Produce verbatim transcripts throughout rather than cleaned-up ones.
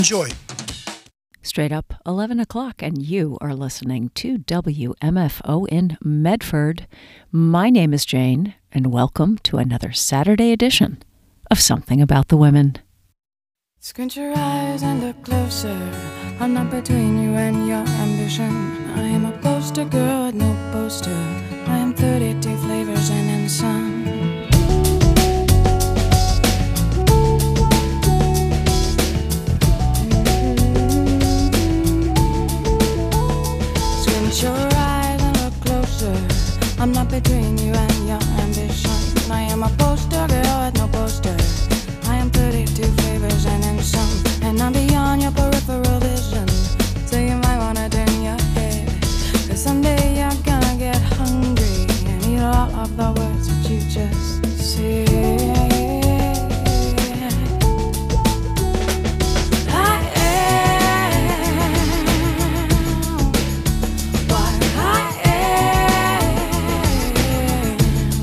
Enjoy. Straight up eleven o'clock, and you are listening to W M F O in Medford. My name is Jane, and welcome to another Saturday edition of Something About the Women. Squint your eyes and look closer. I'm not between you and your ambition. I am a poster girl with no poster. I am thirty-two flavors and then some. Squint your eyes and look closer. I'm not between you and your ambition. I am a poster girl with no poster. I am thirty-two flavors and then some. And I'm beyond your peripheral vision, so you might wanna turn your head. Cause someday you're gonna get hungry and eat all of the words that you just said. I am what I am.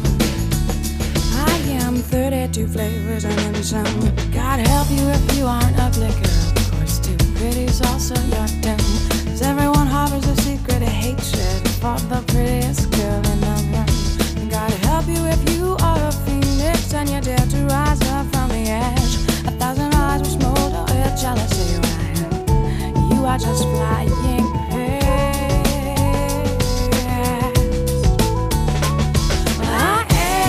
I am thirty-two flavors and then some. God help you if you aren't ugly, girl. Of course, too pretty's also your doom. Cause everyone harbors a secret of hatred for the prettiest girl in the room. And God help you if you are a phoenix and you dare to rise up from the ash. A thousand eyes will smolder with jealousy while you are just flying past. I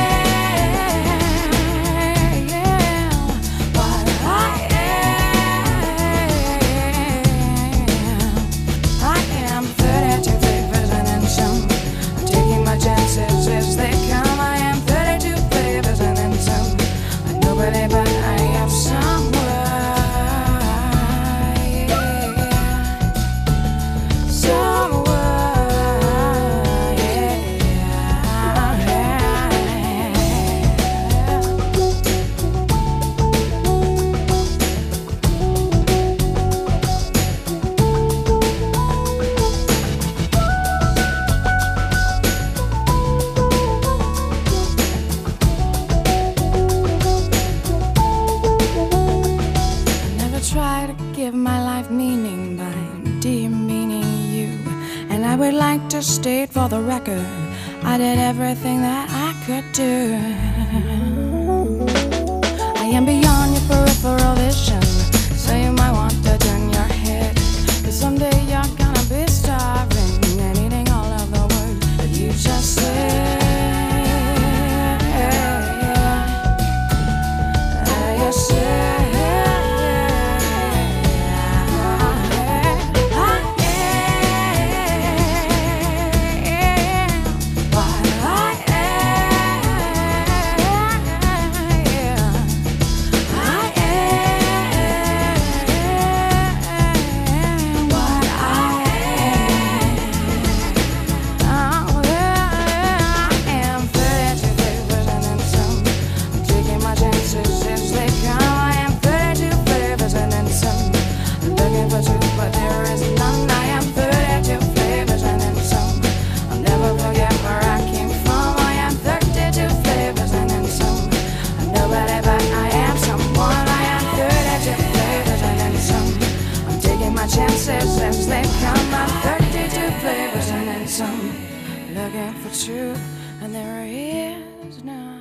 chances as they come. I am thirty-two flavors and then some. I'm nobody but I am someone. Someone, give my life meaning by demeaning you. And I would like to state for the record, I did everything that I could do. I am beyond your peripheral vision, so you might want to turn your head. Cause someday you're gonna be starving and eating all of the words that you just said. You said but there is none. I am thirty-two flavors and then some. I'll never forget where I came from. I am thirty-two flavors and then some. I'm nobody but I am someone. I am thirty-two flavors and then some. I'm taking my chances as they come. I'm thirty-two flavors and then some. Looking for truth and there is none.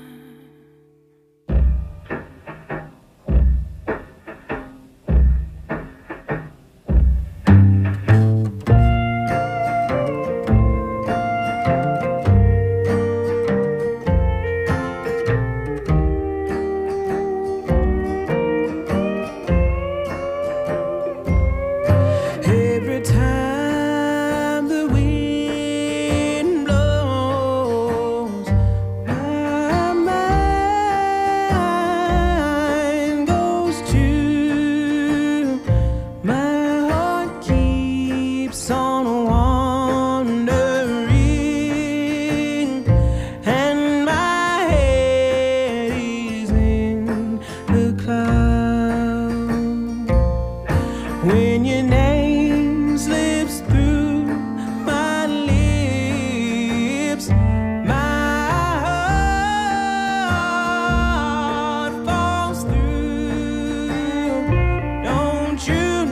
You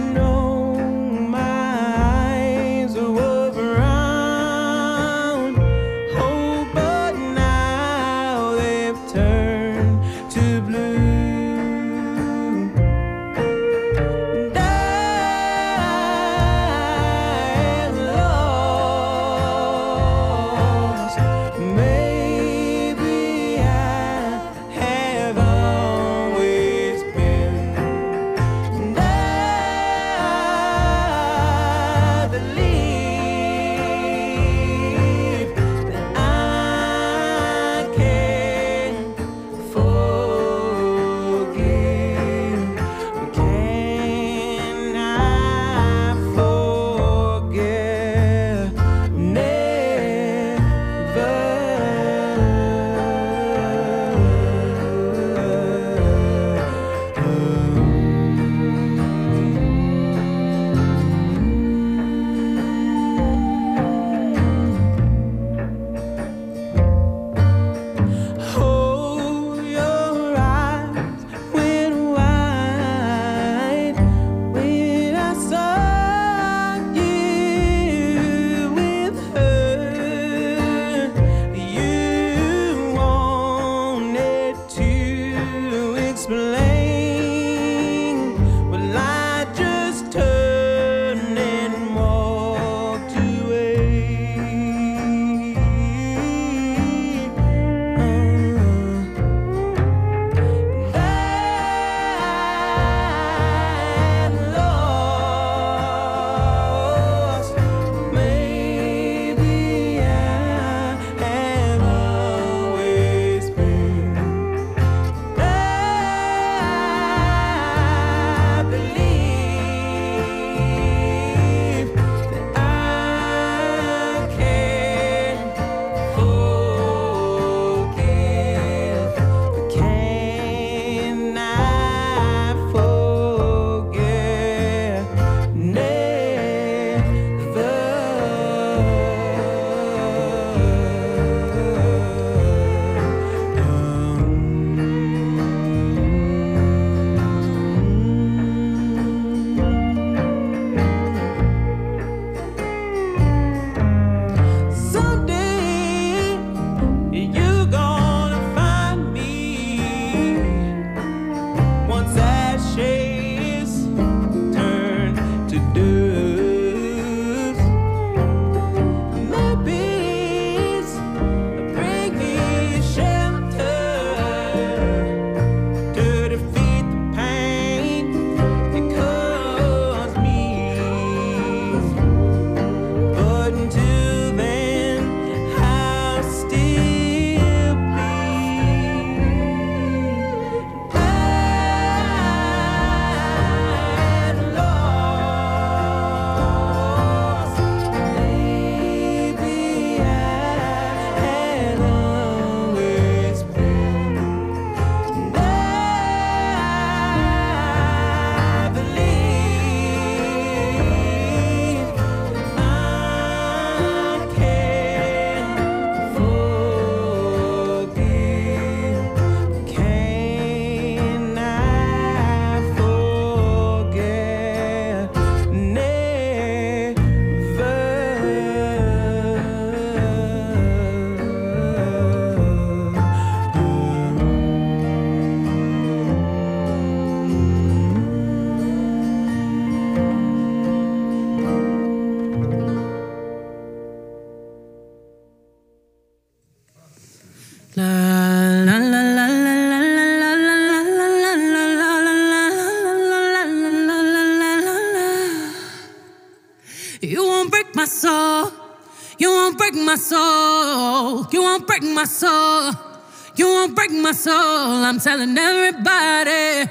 You won't break my soul. You won't break my soul. You won't break my soul. You won't break my soul. I'm telling everybody,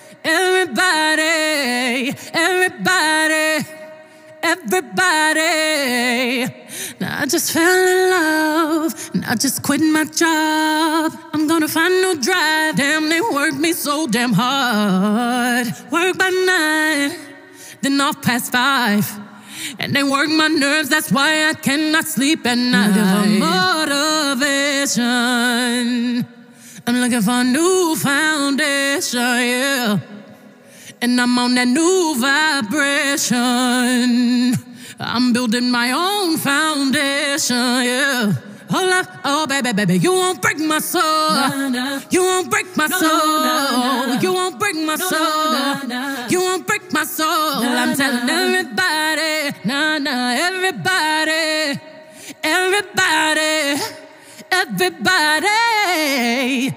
everybody, everybody, everybody. Now I just fell in love, and I just quit my job. I'm gonna find no drive. Damn, they work me so damn hard. Work by nine, then off past five. And they work my nerves, that's why I cannot sleep at night. Looking for motivation. I'm looking for a new foundation, yeah. And I'm on that new vibration. I'm building my own foundation, yeah. Hold up, oh baby, baby, you won't break my soul. Nah, nah. You won't break my no, soul. Nah, nah. You won't break my no, soul. Nah, nah. You won't break my soul. Nah, I'm telling nah. everybody, nah, nah, everybody, everybody, everybody.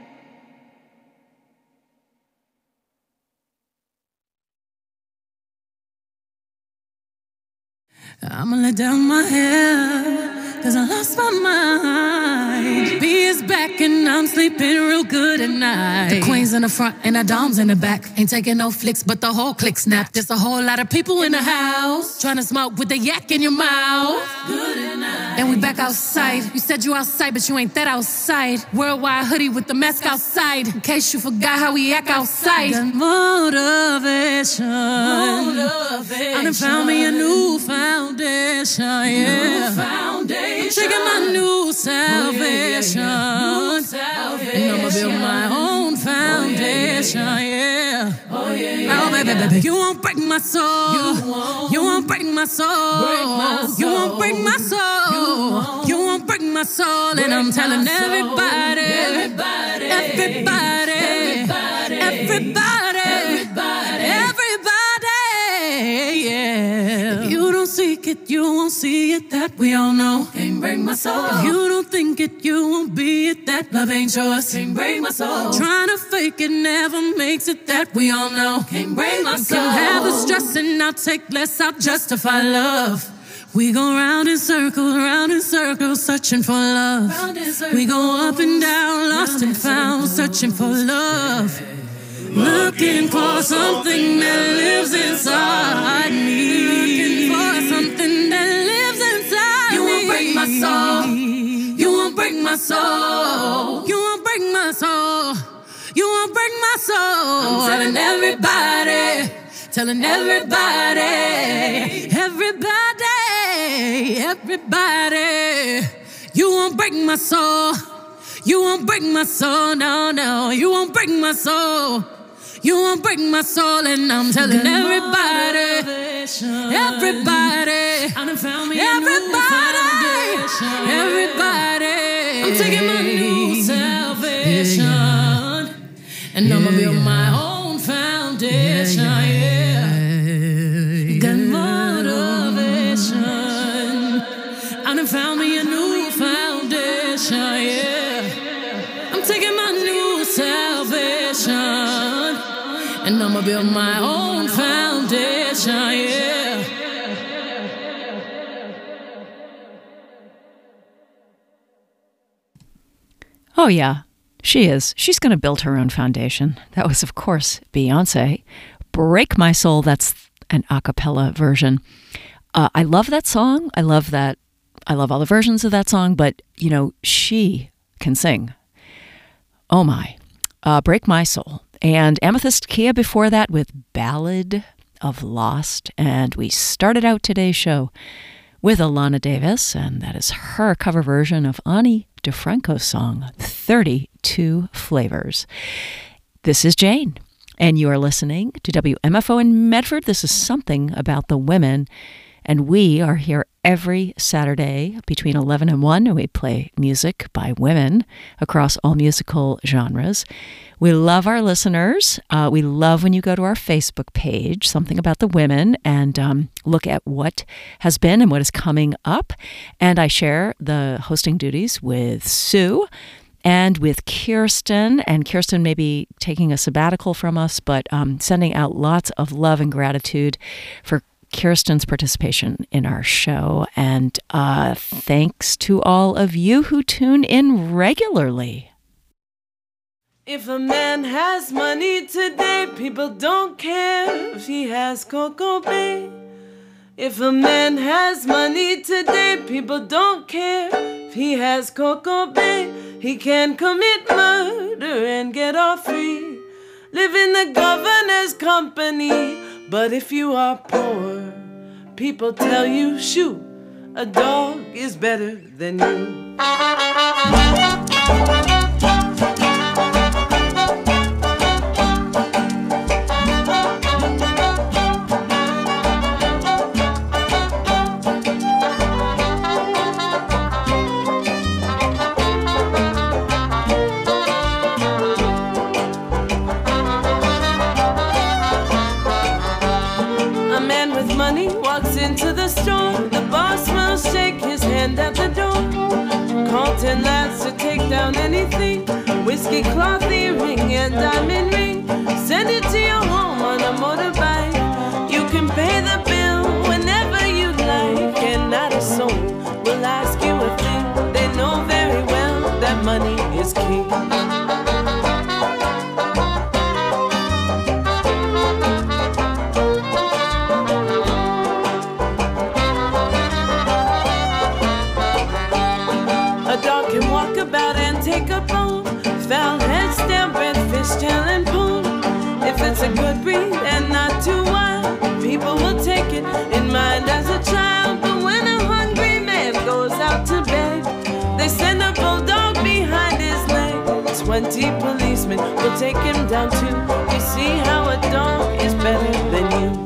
I'ma let down my hair, cause I lost my mind. B is back and I'm sleeping real good at night. The queen's in the front and the dom's in the back. Ain't taking no flicks, but the whole click snap. There's a whole lot of people in the house trying to smoke with the yak in your mouth. Good at night. And we back outside. You said you outside, but you ain't that outside. Worldwide hoodie with the mask outside, in case you forgot how we act outside. Got motivation. Motivation. I done found me a new foundation, yeah. New foundation. I'm taking my new salvation. Oh, yeah, yeah, yeah. New salvation. And I'ma build my own foundation, oh, yeah, yeah. Oh, yeah, yeah. Oh, baby, baby, you won't break my soul. You won't, you won't break my soul. Break my soul. You won't break my soul. You won't, you won't break my soul. Break and I'm telling everybody, everybody, everybody, everybody, everybody, everybody, everybody, yeah. If you don't seek it, you won't see it, that we all know. Can't break my soul. If you don't think it, you won't be it, that love ain't yours. Can't break my soul. Trying to fake it never makes it, that we all know. Can't break my soul. You can have the stress and I'll take less, I'll justify love. We go round in circles, round in circles, searching for love. We go up and down, lost and found, searching for love. Looking for something that lives inside me. Looking for something that lives inside me. You won't break my soul. You won't break my soul. You won't break my soul. You won't break my soul. I'm telling everybody, telling everybody, everybody, everybody. You won't break my soul. You won't break my soul, no, no. You won't break my soul. You won't break my soul, and I'm telling everybody, everybody, everybody, everybody. I'm taking my new salvation, and I'ma build my own foundation, yeah. Got motivation. I done found me a new foundation, yeah. I'm taking my new salvation, and I'ma build my own foundation, yeah. Oh, yeah, she is. She's going to build her own foundation. That was, of course, Beyonce. Break My Soul, that's an a cappella version. Uh, I love that song. I love that. I love all the versions of that song, but, you know, she can sing. Oh, my. Uh, Break My Soul. And Amethyst Kia before that with Ballad of Lost. And we started out today's show with Alana Davis, and that is her cover version of Ani DiFranco's song, thirty-two Flavors. This is Jane, and you are listening to W M F O in Medford. This is Something About the Women, and we are here every Saturday between eleven and one, and we play music by women across all musical genres. We love our listeners. Uh, we love when you go to our Facebook page, Something About the Women, and um, look at what has been and what is coming up. And I share the hosting duties with Sue and with Kirsten. And Kirsten may be taking a sabbatical from us, but um, sending out lots of love and gratitude for Kirsten's participation in our show, and uh, thanks to all of you who tune in regularly. If a man has money today, people don't care if he has Coco Bay. If a man has money today, people don't care if he has Coco Bay. He can commit murder and get off free, live in the governor's company. But if you are poor, people tell you, shoot, a dog is better than you. Into the store, the boss will shake his hand at the door. Call ten lads to take down anything, whiskey, cloth, earring, and diamond ring. Send it to your home on a motorbike. You can pay the bill whenever you like, and not a soul will ask you a thing. They know very well that money is king. About and take a bone, foul head, stamp, red fish, tail, and pool. If it's a good breed and not too wild, people will take it in mind as a child. But when a hungry man goes out to bed, they send a bulldog behind his leg. Twenty policemen will take him down too. You see how a dog is better than you.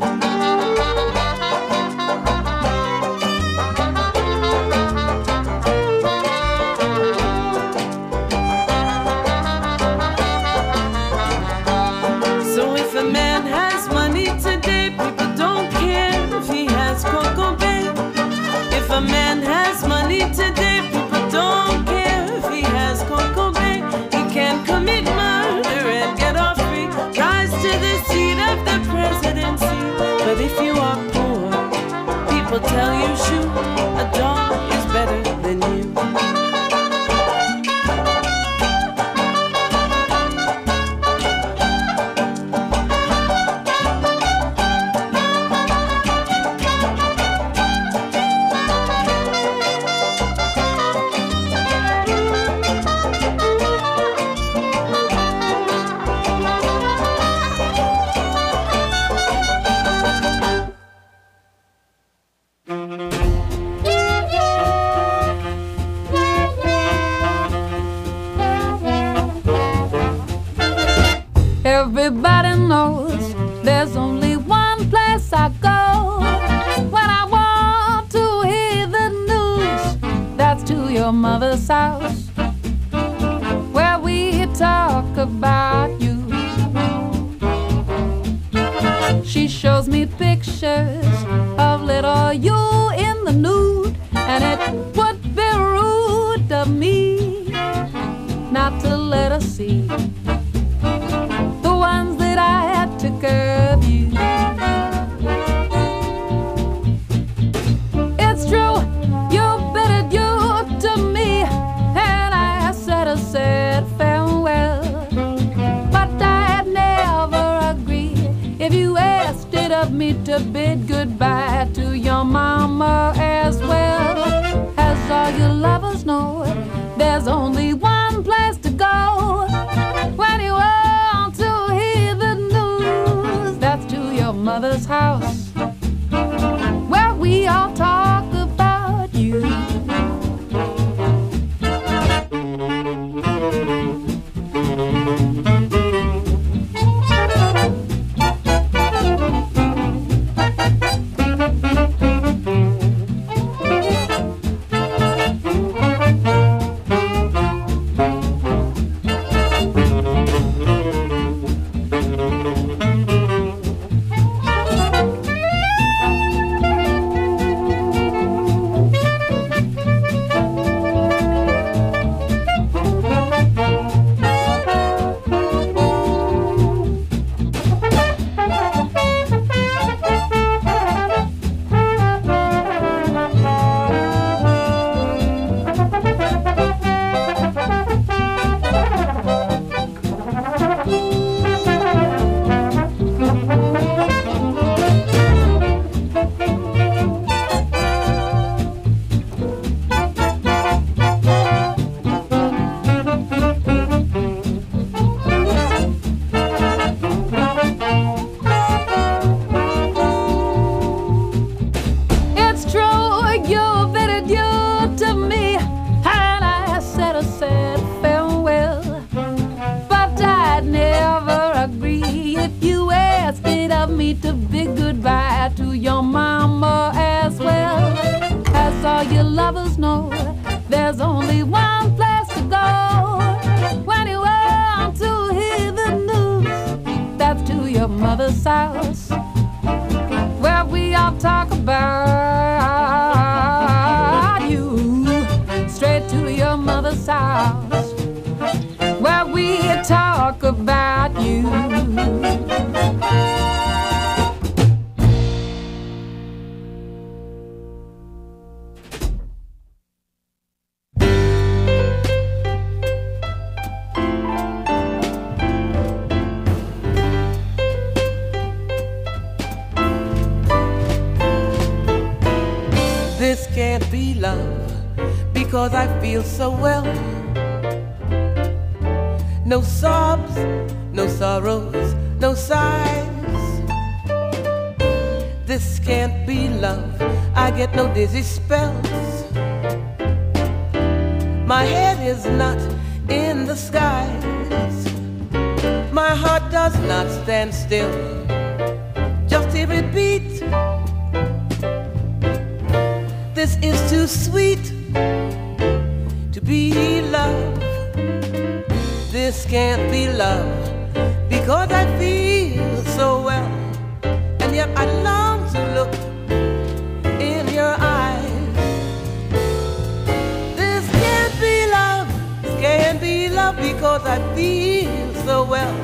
If a man has money today, people don't care if he has Coco Bay. He can commit murder and get off free, rise to the seat of the presidency. But if you are poor, people tell you, shoot, a dog is better than you. Everybody knows there's only one place I go when I want to hear the news. That's to your mother's house, where we talk about you. She shows me pictures of little you in the nude, and it would be rude of me not to let her see took of you. It's true, you bitted you to me, and I said a sad farewell. But I'd never agree if you asked it of me to bid goodbye to your mama as well. As all you lovers know, there's only one place to go when you want to hear the news. That's to your mother's house, where we all talk about you. to your mama as well. As all your lovers know, there's only one place to go when you want to hear the news. That's to your mother's house, where we all talk about you. Straight to your mother's house, where we talk about you. This can't be love, because I feel so well. No sobs, no sorrows, no sighs. This can't be love, I get no dizzy spells. My head is not in the skies. My heart does not stand still, just hear it beat. This is too sweet to be love. This can't be love, because I feel so well, and yet I long to look in your eyes. This can't be love, this can't be love, because I feel so well.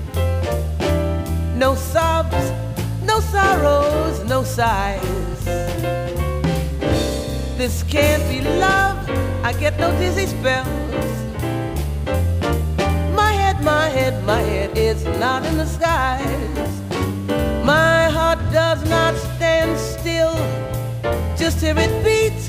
No sobs, no sorrows, no sighs. This can't be love, I get no dizzy spells. My head, my head, my head is not in the skies. My heart does not stand still, just hear it beat.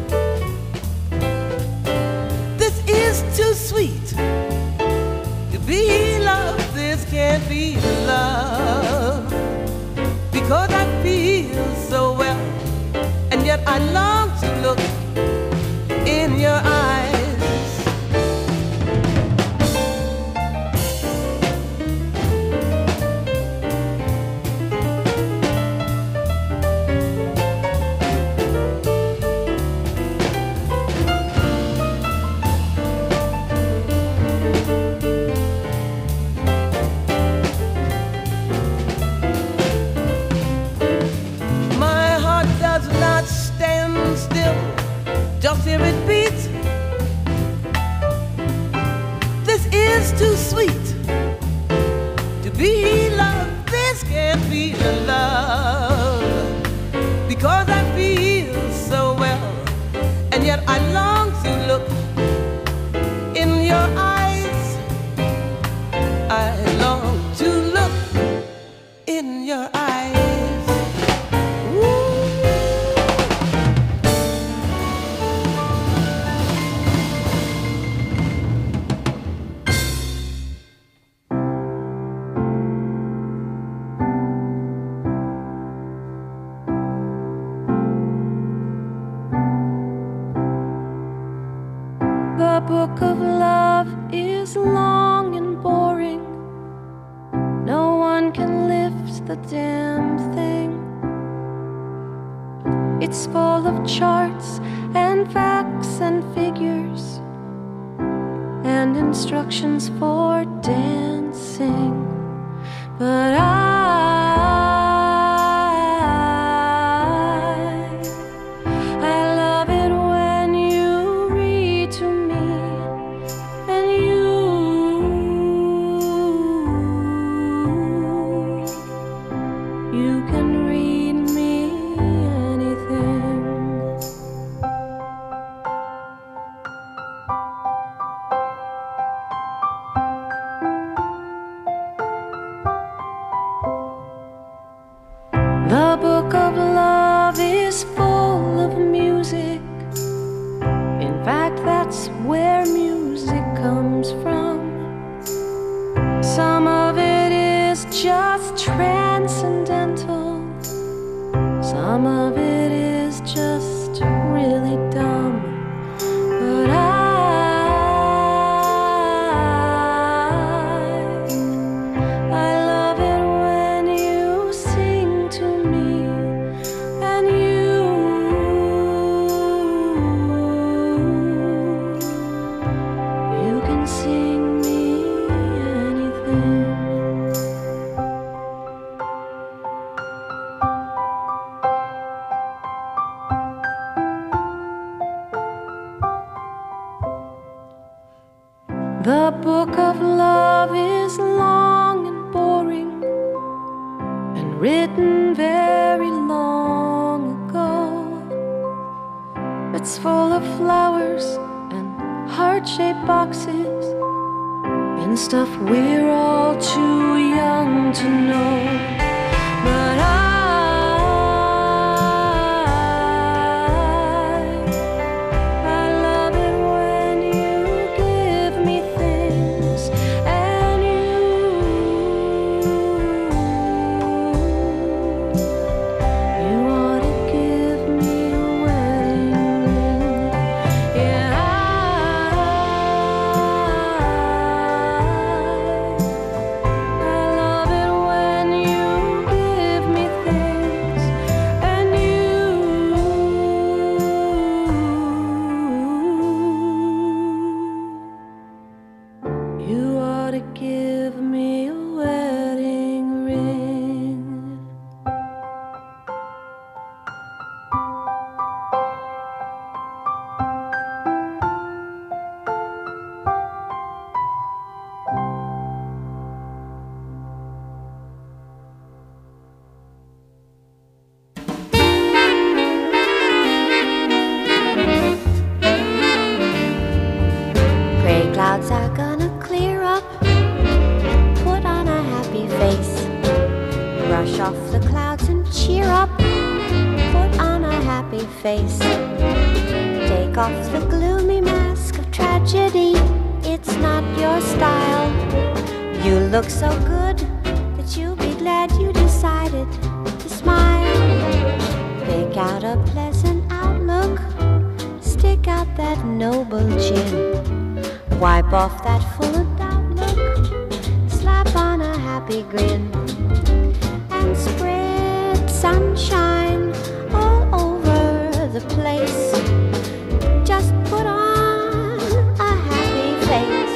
This is too sweet to be love. This can't be love, because I feel so well, and yet I long to look in your eyes. Just hear it beat. This is too sweet to be love. This can't be the love, because I feel so well, and yet I long to look in your eyes. I long to look in your eyes. The book of love is long and boring. No one can lift the damn thing. It's full of charts and facts and figures and instructions for dancing. But I the book of love is full of music. In fact, that's where music comes from. Some of it is just transcendental. Some of it is just really dumb. But I I love it when you sing to me The book of love is long and boring and written very long ago. It's full of flowers and heart-shaped boxes and stuff we're all too young to know. But I, I love it when you give me things, and you, you ought to give me a wedding ring. Yeah, I love it when you give me things, and you, you ought to give me a wedding ring. Gray clouds are gonna clear up. Put on a happy face. Brush off the clouds and cheer up. Put on a happy face. Take off the gloomy mask of tragedy. It's not your style. You look so good that you'll be glad you decided to smile. Pick out a pleasant outlook. Stick out that noble chin. Wipe off that full of doubt look. Slap on a happy grin. And spread sunshine all over the place. Just put on a happy face.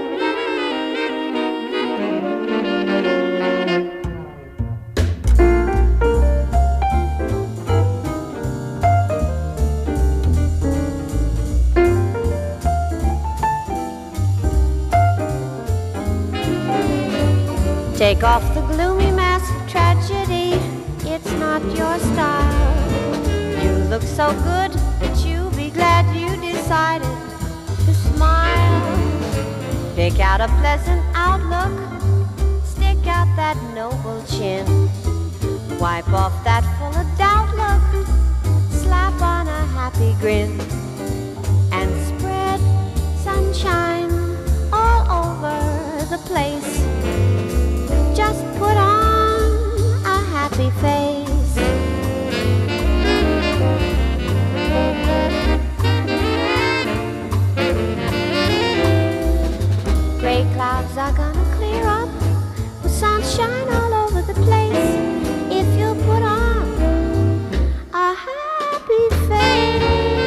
Take off the gloomy mask of tragedy. It's not your style. You look so good that you'll be glad you decided to smile. Pick out a pleasant outlook. Stick out that noble chin. Wipe off that full of doubt look. Slap on a happy grin. And spread sunshine all over the place. Just put on a happy face. Gray clouds are gonna clear up with sunshine all over the place. If you put on a happy face.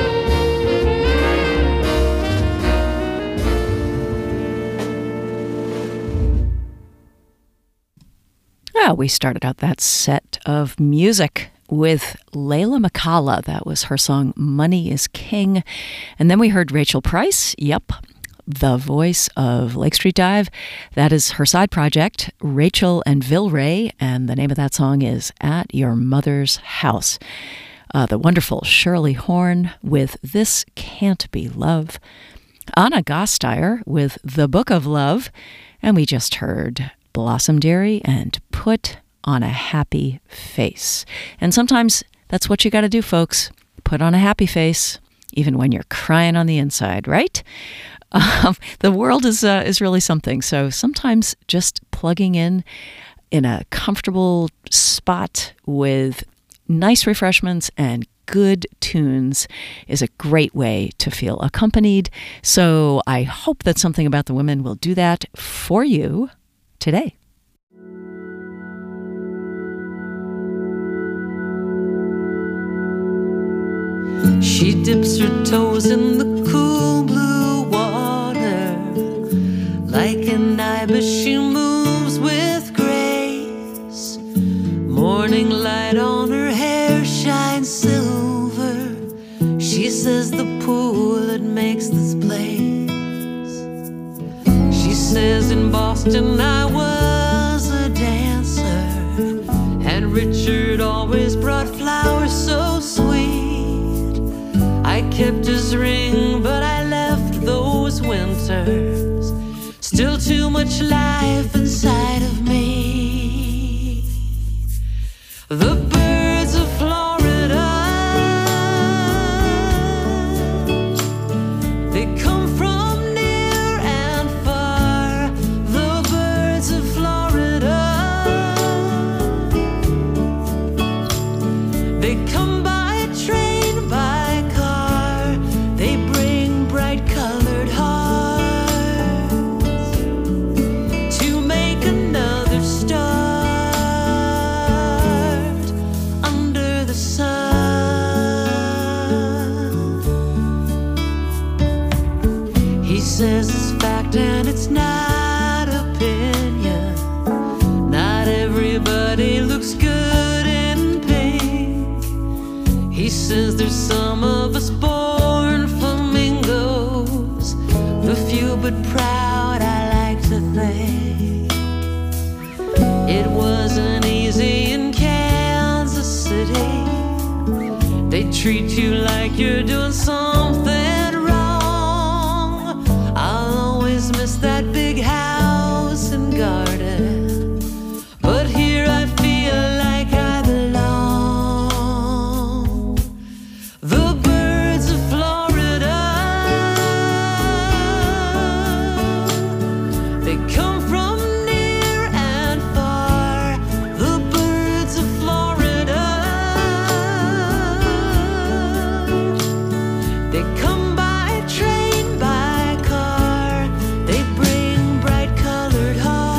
Well, we started out that set of music with Layla McCalla. That was her song Money is King. And then we heard Rachel Price. Yep, the voice of Lake Street Dive. That is her side project, Rachel and Vilray. And the name of that song is At Your Mother's House. Uh, the wonderful Shirley Horn with This Can't Be Love. Anna Gasteyer with The Book of Love. And we just heard Blossom Dairy and Put on a Happy Face. And sometimes that's what you got to do, folks. Put on a happy face, even when you're crying on the inside, right? Um, the world is uh, is really something. So sometimes just plugging in in a comfortable spot with nice refreshments and good tunes is a great way to feel accompanied. So I hope that Something About the Women will do that for you today. She dips her toes in the cool blue water. Like an ibis she moves with grace. Morning light on her hair shines silver. She says the pool, it makes this place says in Boston I was a dancer, and Richard always brought flowers so sweet. I kept his ring, but I left those winters. Still too much life inside of me. The birds of Florida, they come from near and far. The birds of Florida, they come by train, by car. They bring bright colored hearts to make another start under the sun. He says it's fact and it's not opinion. Not everybody looks good in pink. He says there's some of us born flamingos, the few but proud, I like to think. It wasn't easy in Kansas City. They treat you like you're doing something wrong. I'll always miss that big house and garden, but here I feel like I belong. The birds of Florida, they come from near and far. The birds of Florida, they come by train, by car. They bring bright colored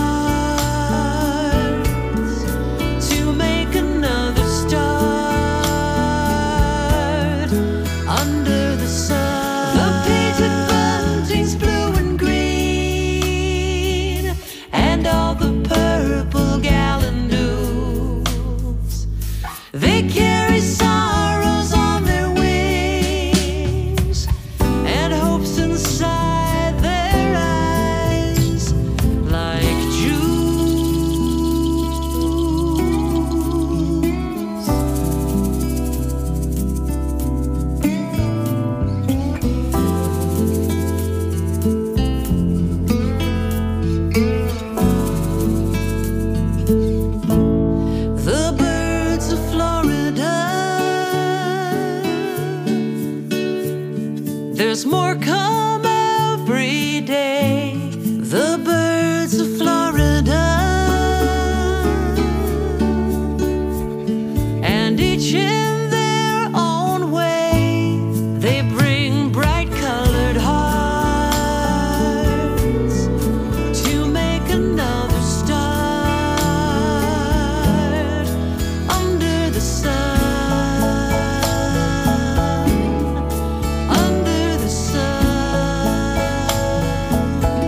hearts to make another start under the sun. The painted buildings blue and green, and all the purple gallindoos, they carry sorrows on their wings and hopes inside their eyes like jewels. The birds of Florida, there's more come every day. The birds of Florida, and each in their own way, they bring bright colored hearts to make another start under the sun, under the sun.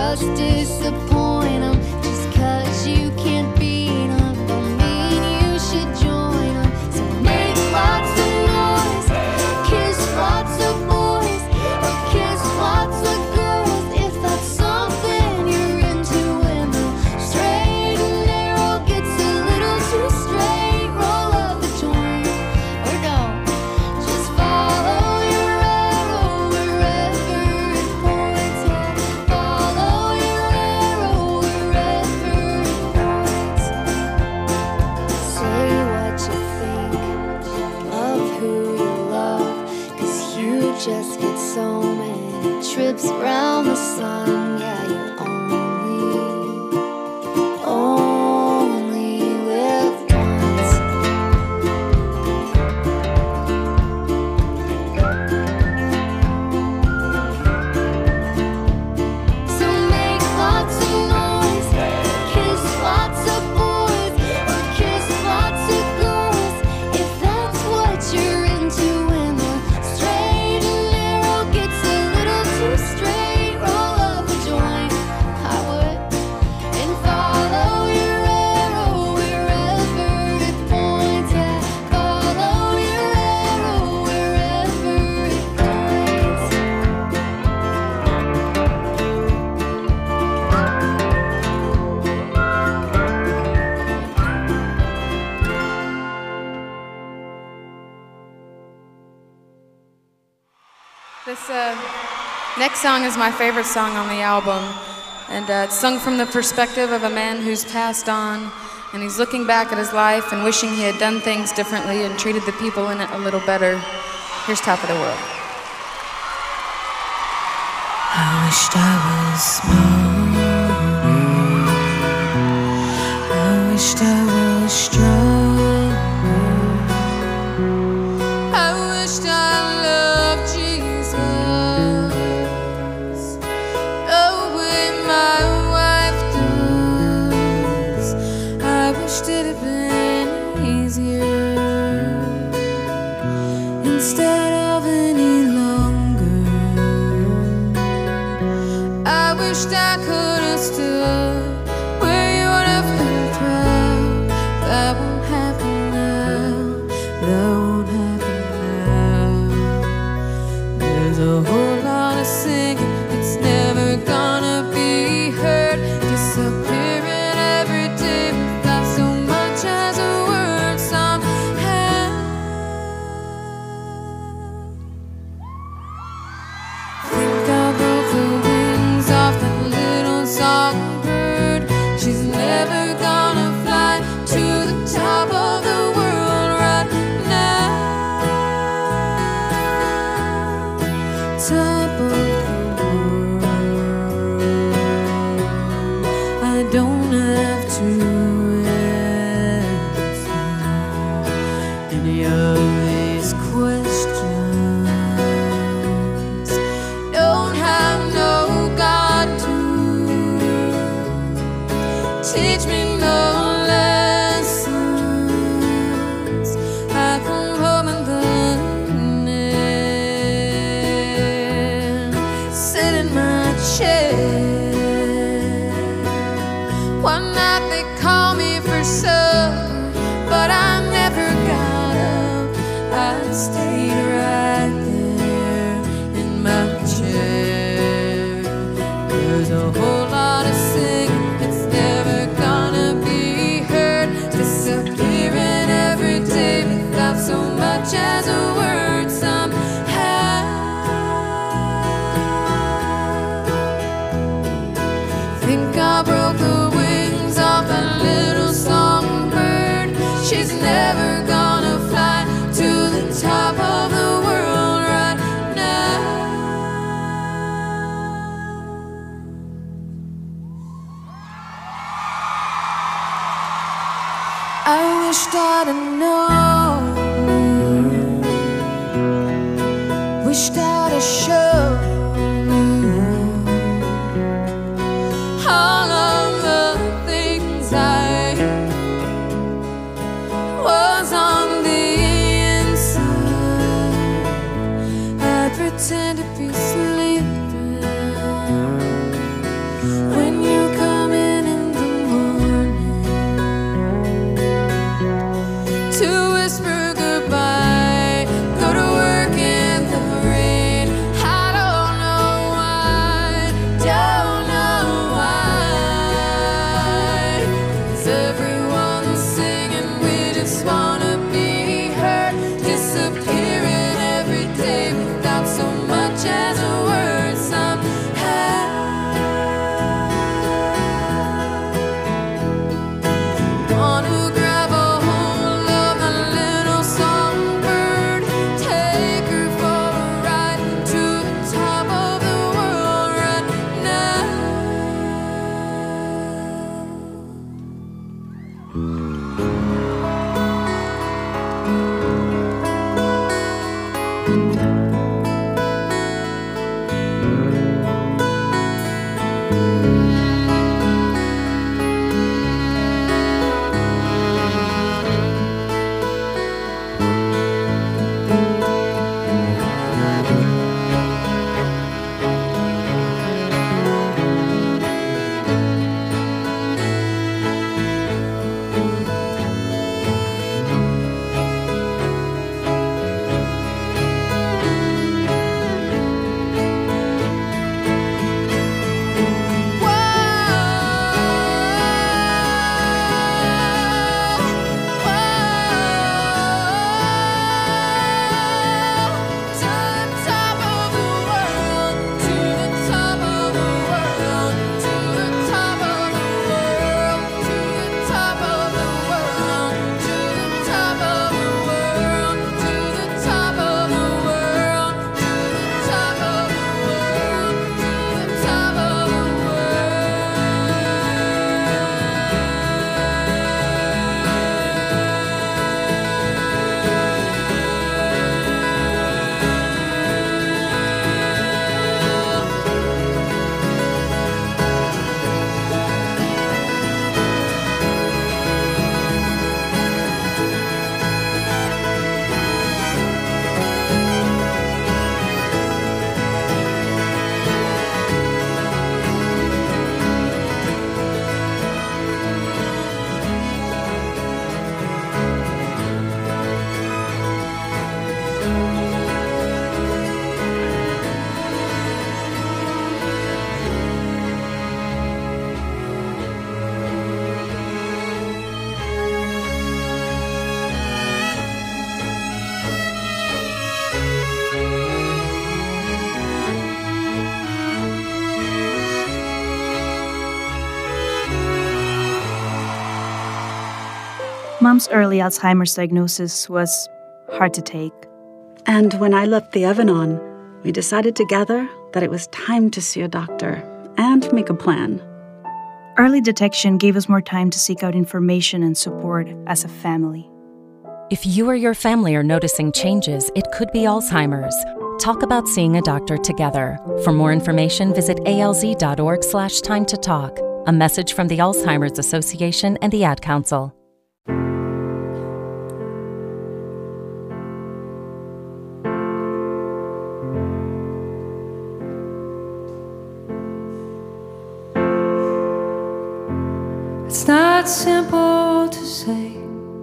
just disappoint 'em. Just 'cause you can't beat 'em don't mean you should join 'em. So make lots of noise, kiss lots of boys, or kiss lots of girls if that's something you're into. When the straight and narrow gets a little too straight, roll up the joint, or don't. Just follow your arrow wherever it points. Yeah, follow your arrow wherever it points. Say what you think of who you love, 'cause you just get so many trips around the sun. Yeah, you only, only live once. So make lots of noise, kiss lots of boys, or kiss lots of girls if that's what you're into. When the straight and narrow gets a little too straight, roll up a joint, I would, and follow your arrow wherever it points. Yeah, follow your arrow wherever it points. This uh, next song is my favorite song on the album, and uh, it's sung from the perspective of a man who's passed on, and he's looking back at his life and wishing he had done things differently and treated the people in it a little better. Here's Top of the World. I wished I was smarter. I wished I was stronger. I wished I loved Jesus the way my wife does. I wished it had been easier instead of any longer. I wished I could have stood where you would have been proud. That won't happen now. That won't happen now. There's a whole lot of singing, it's never gonna be heard. Disappearing every day without so much as a word somehow. Think I broke the wings off that little songbird. She's never gonna fly to the top of the world right now. Top of the world. I don't have to answer any of these questions. Don't have no God to teach me no lessons. I come home in the evening, sit in my chair. One night they call me for supper, but I never got up. I stayed right there in my chair. There's a whole lot of singing, it's never gonna be heard. Disappearing every day without so much as a word somehow. Think I broke the wings off a little songbird. She's never gonna fly to the top of the world right now. I wished I'd have known, wished I'd have shown you all of the things I was on the inside. I pretend to be sleeping Mom's early Alzheimer's diagnosis was hard to take. And when I left the oven on, we decided together that it was time to see a doctor and make a plan. Early detection gave us more time to seek out information and support as a family. If you or your family are noticing changes, it could be Alzheimer's. Talk about seeing a doctor together. For more information, visit alz.org slash time to talk. A message from the Alzheimer's Association and the Ad Council. It's not simple to say.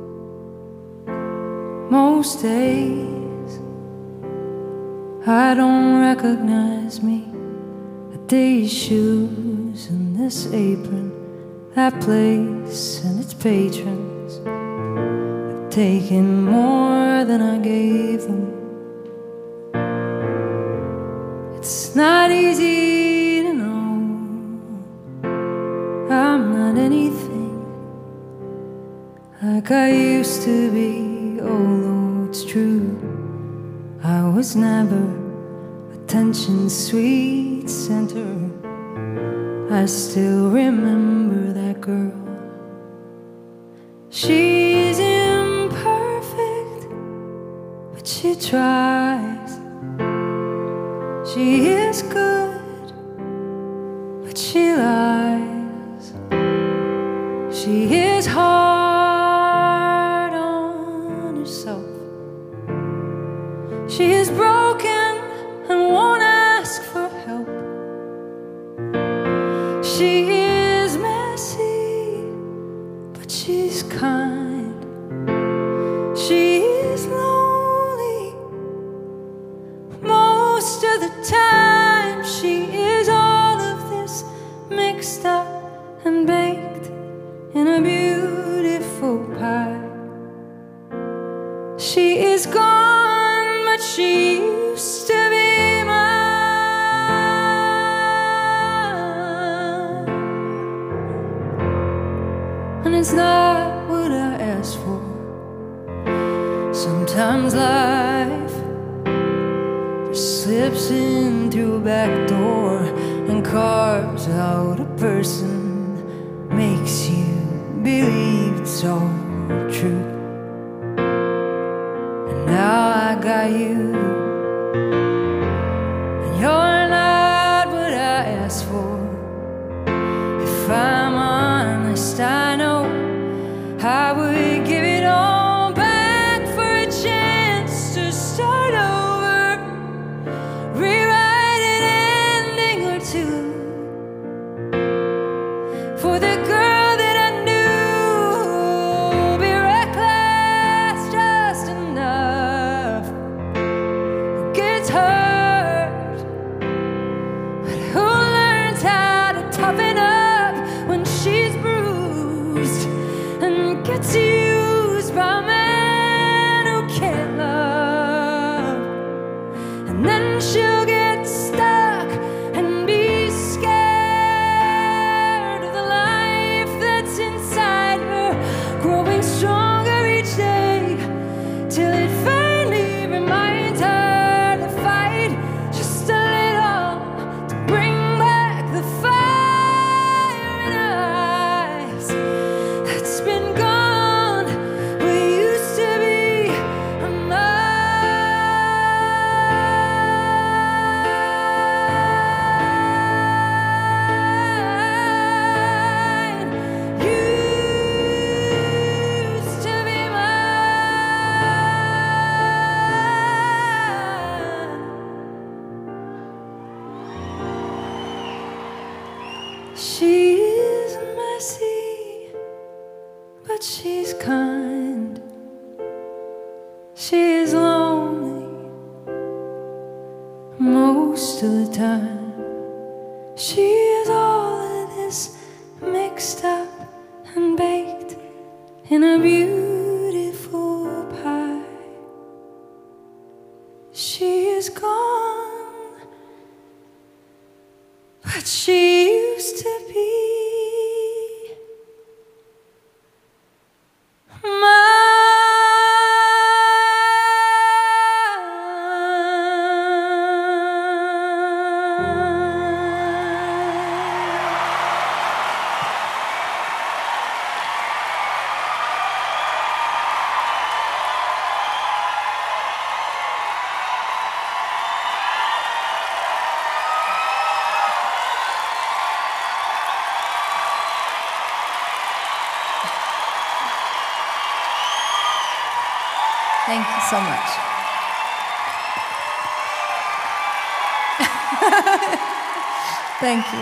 Most days I don't recognize me. These shoes and this apron, that place and its patrons have taken more than I gave them. It's not easy to know I'm not anything like I used to be, although it's true I was never attention's sweet center. I still remember that girl. She's imperfect, but she tries. She is good, but she lies. She is hard on herself. She is broken and won't ask for help. She is messy, but she's kind. She is lonely most of the time. She is all of this mixed up and baked in a beautiful pie. She is gone, but she used to be mine. And it's not what I asked for. Sometimes life just slips in through a back door and carves out a person, makes you believe it's all true. And now I got you, and you're not what I asked for. If I'm honest, I know I would give it all back for a chance to start over, rewrite an ending or two for the girl that I knew. Be reckless just enough, gets hurt, but who learns how to toughen up when she's bruised and gets used by men who can't love? And then she'll get stuck and be scared of the life that's inside her, growing stronger each day, till it finally reminds her to fight just a little, to bring back the fire in her eyes that's been gone, but used to be mine. Used to be mine. She is messy, but she's kind. She is lonely most of the time. She is all of this mixed up and baked in a beautiful pie. She is gone, but she used to be mine. Thank you so much. Thank you.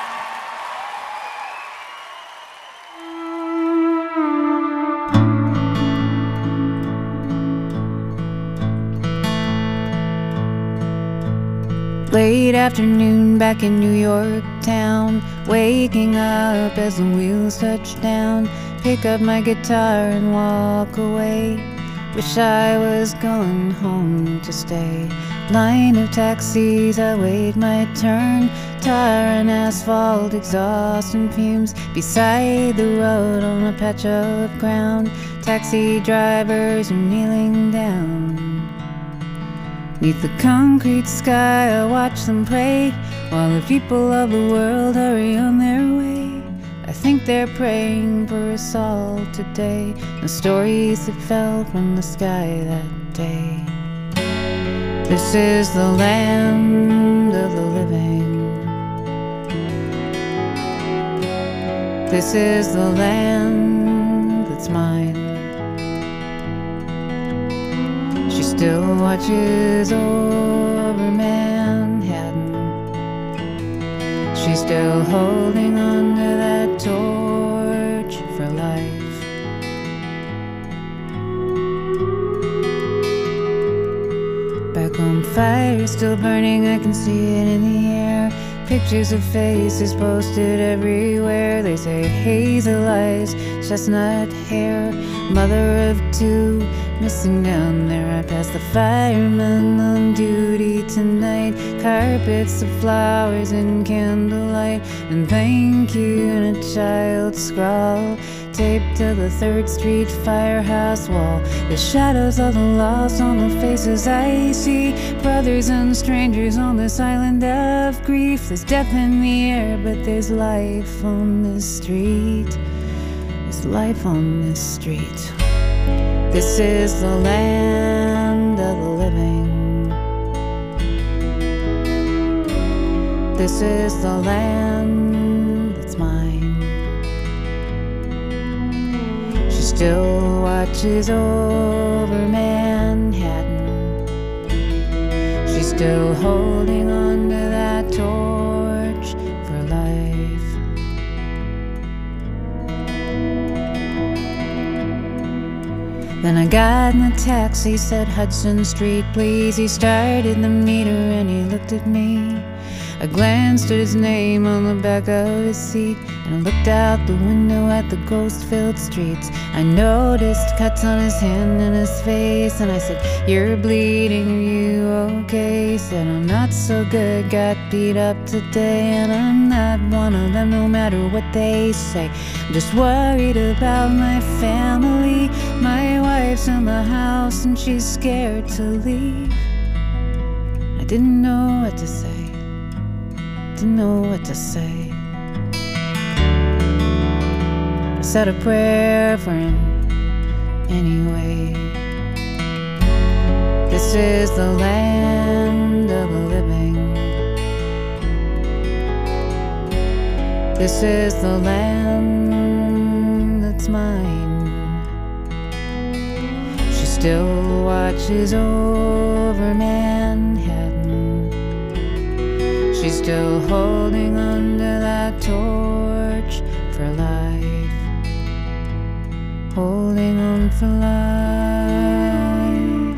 Late afternoon back in New York town, waking up as the wheels touch down. Pick up my guitar and walk away. Wish I was going home to stay. Line of taxis, I wait my turn. Tar and asphalt, exhaust and fumes. Beside the road on a patch of ground, taxi drivers are kneeling down. Neath the concrete sky, I watch them pray, while the people of the world hurry on their way. I think they're praying for us all today, the stories that fell from the sky that day. This is the land of the living. This is the land that's mine. She still watches over Manhattan. She's still holding on to that torch for life. Back home, fire still burning, I can see it in the air. Pictures of faces posted everywhere. They say hazel eyes, chestnut hair, mother of two, missing down there. I pass the firemen on duty tonight, carpets of flowers and candlelight, and thank you in a child's scrawl, taped to the third Street firehouse wall. The shadows of the lost on the faces I see, brothers and strangers on this island of grief. There's death in the air, but there's life on this street. There's life on this street. This is the land of the living. This is the land that's mine. She still watches over Manhattan. She's still holding on to that torch for life. Then I got in the taxi, said Hudson Street, please. He started the meter and he looked at me. I glanced at his name on the back of his seat, and I looked out the window at the ghost-filled streets. I noticed cuts on his hand and his face, and I said, you're bleeding, are you okay? He said, I'm not so good, got beat up today, and I'm not one of them no matter what they say. I'm just worried about my family. My wife's in the house and she's scared to leave. I didn't know what to say. Didn't know what to say. I said a prayer for him anyway. This is the land of the living. This is the land that's mine. She still watches over Manhattan. She's still holding on to that torch for life. Holding on for life.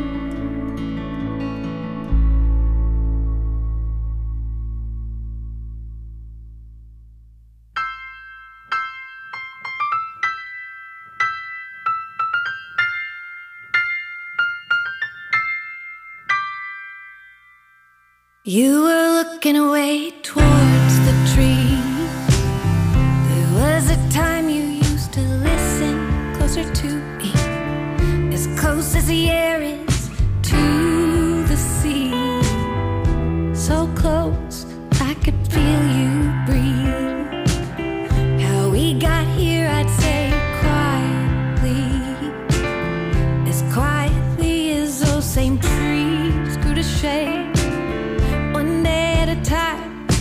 You were looking away towards the tree. There was a time you used to listen closer to me, as close as the air is to the sea. So close, I could feel you breathe. How we got here, I'd say quietly, as quietly as those same trees grew to shade. One day at a time,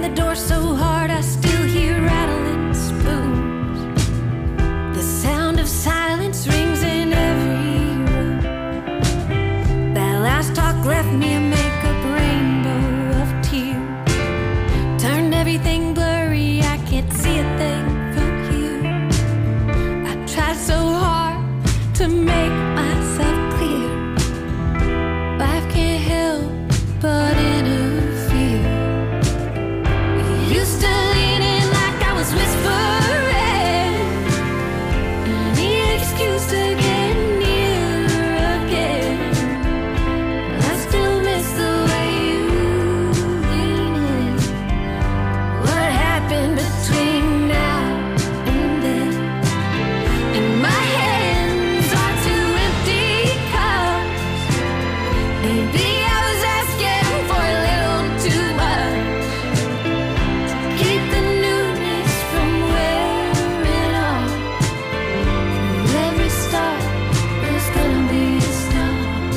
Bang the door so hard I still hear rattling spoons. The sound of silence rings in every room. That last talk left me a makeup rainbow of tears. Turned everything blurry, I can't see a thing from here. I tried so hard to make myself clear. Life can't help but interfere. You used to lean in like I was whispering. Any excuse to get nearer again. I still miss the way you lean in. What happened between now and then? And my hands are two empty cups. Maybe I was asking for a little too much. Keep the newness from wearing off. From every start, there's gonna be a stop.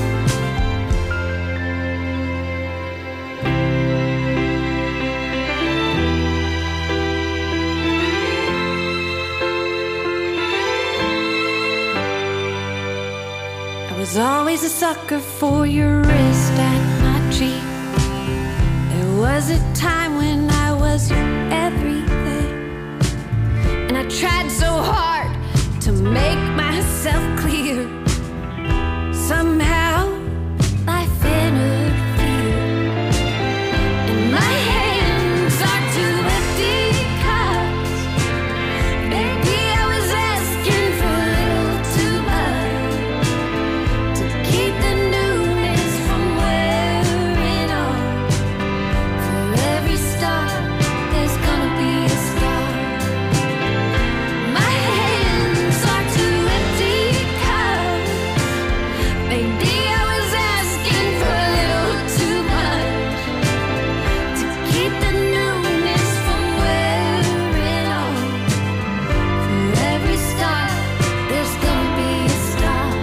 I was always a sucker for your wrist at my treat. There was a time when I was your everything, and I tried so hard to make myself clear. Somehow life interfered, and my hands are two empty cups. Maybe I was asking for a little too much. To keep the newness from wearing off. For every start, there's gonna be a start. My hands are two empty cups. Maybe I was asking for a little too much. To keep the newness from wearing off. For every start, there's gonna be a stop.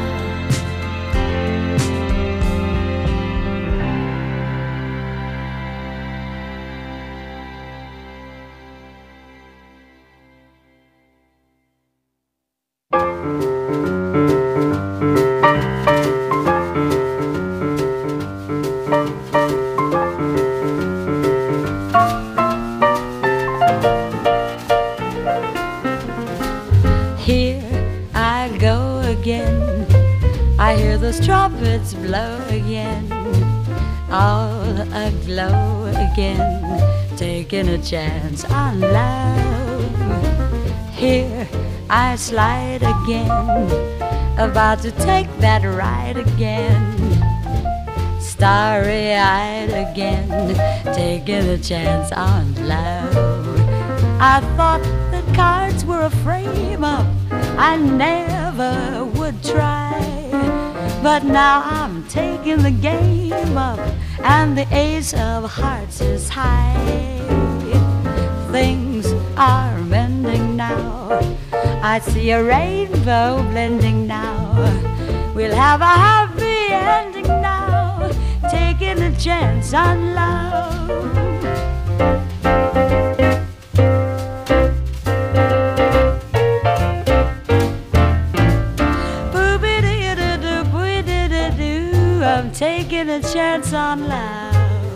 Here I go again. I hear those trumpets blow again. All aglow again. Taking a chance on love. Here I slide again. About to take that ride again. Starry-eyed again. Taking a chance on love. I thought that cards were a frame-up I never would try. But now I'm taking the game up, and the ace of hearts is high. Things are mending now. I see a rainbow blending now. We'll have a happy ending now, taking a chance on love. I'm taking a chance on love.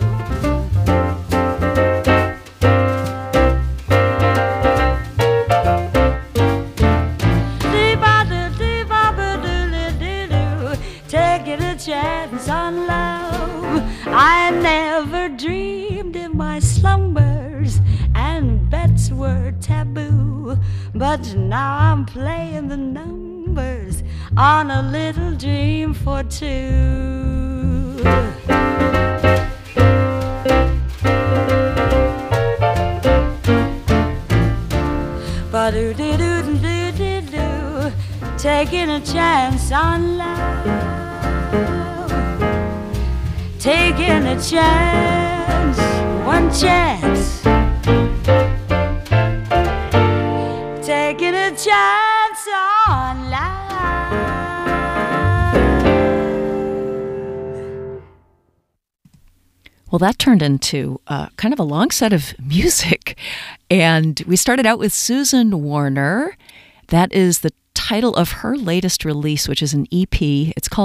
Taking a chance on love. I never dreamed in my slumbers, and bets were taboo. But now I'm playing the numbers on a little dream for two. Ba-do-do-do-do-do-do, taking a chance on love. Taking a chance, one chance. Taking a chance on love. Well, that turned into uh, kind of a long set of music. And we started out with Susan Warner. That is the title of her latest release, which is an E P. It's called